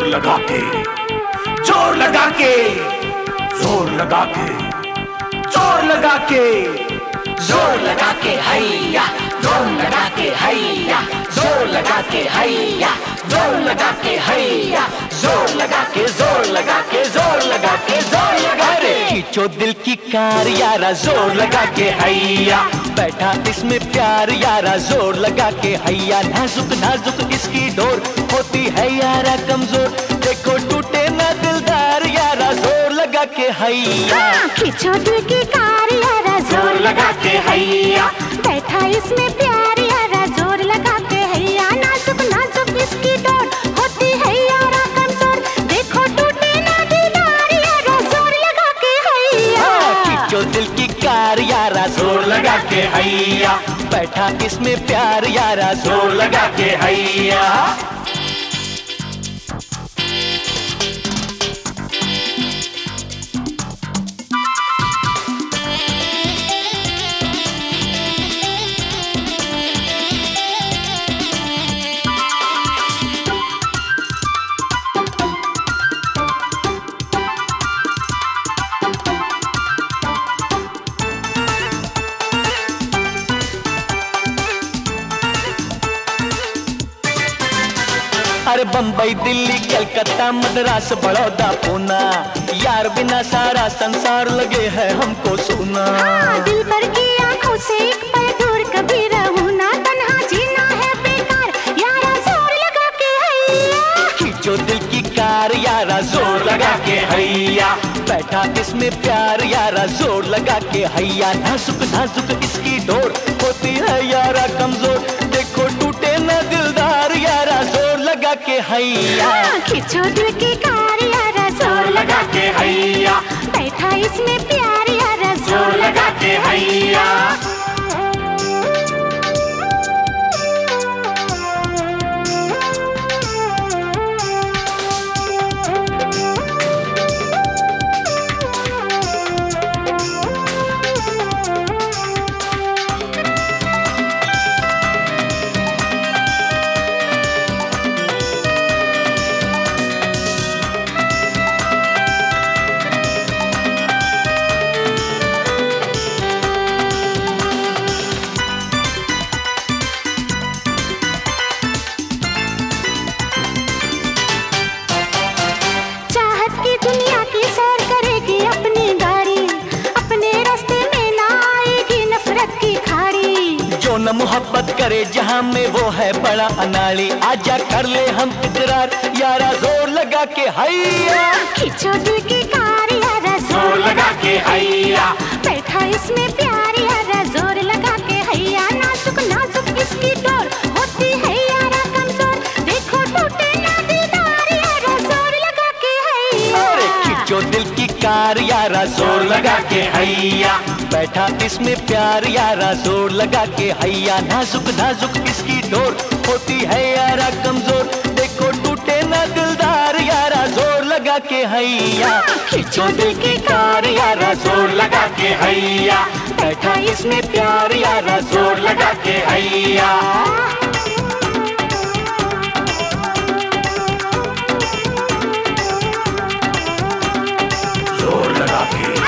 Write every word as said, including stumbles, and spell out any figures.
लगा के, जोर लगा के, जोर लगा के, जोर लगा के, जोर लगा के हैया, जोर लगा के हैया, जोर लगा के हैया, जोर लगा के हैया, जोर लगा के, जोर लगा के, जोर लगा के, जोर लगा के। खींचो दिल की कार यारा, जोर लगा के हैया, बैठा इसमें प्यार यारा, जोर लगा के हैया। नाजुक नाजुक इसकी डोर होती है यारा कमजोर, देखो टूटे ना दिलदार यारा, जोर लगा के हैया। खींचो दिल की कार यारा, जोर लगा के हैया, बैठा इसमें प्यार यारा, जोर लगा के हैया। नाजुक नाजुक इसकी डोर होती है यारा कमजोर, देखो टूटे ना दिलदार यारा, जोर लगा के हैया। खींचो दिल की कार यारा, जोर लगा के हैया, बैठा इसमें प्यार यारा, जोर लगा के हैया। अरे बम्बई दिल्ली कलकत्ता मद्रास बड़ौदा पूना, यार बिना सारा संसार लगे है हमको सुना। हाँ, दिल भर की आंखों से एक पल दूर कभी रहूं ना, तन्हा जीना है बेकार यारा, जोर लगा के हैया। खींचो दिल की कार यारा, जोर लगा के हैया, बैठा इसमें प्यार यारा, जोर लगा के हैया। नाजुक नाजुक इसकी डोर होती है यारा कमजोर, देखो टूटे ना दिलदार यारा, जोर लगा के हैया। खींचो दिल की कार यारा, जोर लगा के हैया, बैठा इसमें प्यार यारा, जोर लगा के हैया। न मोहब्बत करे जहां में वो है बड़ा अनाड़ी, आजा कर ले हम इकरार यारा, जोर लगा के हैया। खींचो दिल की कार यारा, जोर लगा के हैया, बैठा इसमें प्यार यारा, जोर लगा के हैया। नाजुक नाजुक इसकी डोर होती है यारा कमजोर, देखो टूटे ना दीदार यारा, जोर लगा के हैया। अरे खींचो दिल की कार यारा, जोर लगा के हैया, बैठा इसमें प्यार यारा, जोर लगा के हैया। नाजुक नाजुक इसकी डोर होती है यारा कमजोर, देखो टूटे ना दिलदार यारा, जोर लगा के हैया। खींचो दिल की कार यारा, जोर लगा के हैया, बैठा इसमें प्यार यारा, जोर लगा के हैया। जोर लगा के